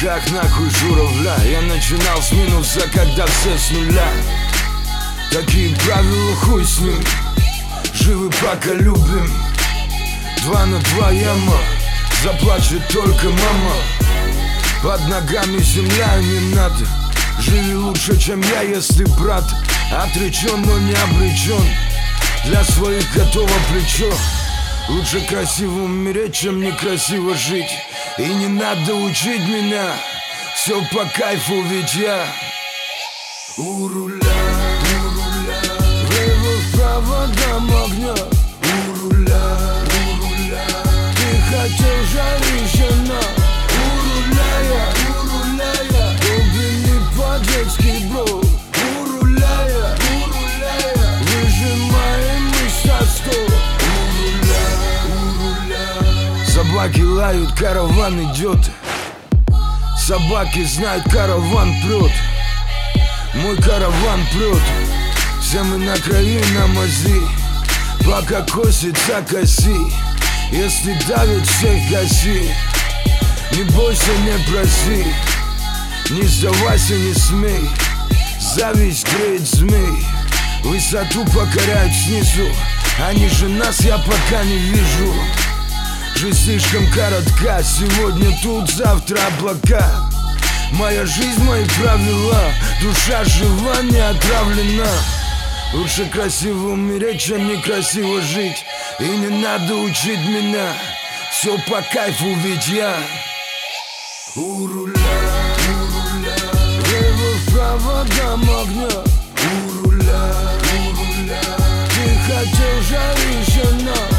как нахуй журавля. Я начинал с минуса, когда все с нуля. Такие правила, хуй с ним. Живы пока любим. 2 на 2 яма. Заплачет только мама. Под ногами земля, не надо. Живи лучше, чем я, если брат отречен, но не обречен. Для своих готово плечо. Лучше красиво умереть, чем некрасиво жить. И не надо учить меня. Все по кайфу, ведь я у руля. Влево, вправо, дам огня. У руля. Ты хотел жарища, на у руля я. Глубины по-детски, бро. У руля я. Выжимаем мы со стол. Собаки лают, караван идет. Собаки знают, караван прет. Мой караван прет. Все мы на крови, на мази. Пока косится, коси. Если давит, всех гаси. Не бойся, не проси. Не сдавайся, не смей. Зависть греет змей. Высоту покоряют снизу. Они же нас я пока не вижу. Жизнь слишком коротка. Сегодня тут, завтра облака. Моя жизнь, мои правила. Душа жива, не отравлена. Лучше красиво умереть, чем некрасиво жить. И не надо учить меня. Все по кайфу, ведь я у руля. Влево, вправо, дам огня. У руля. Ты хотел жарища, на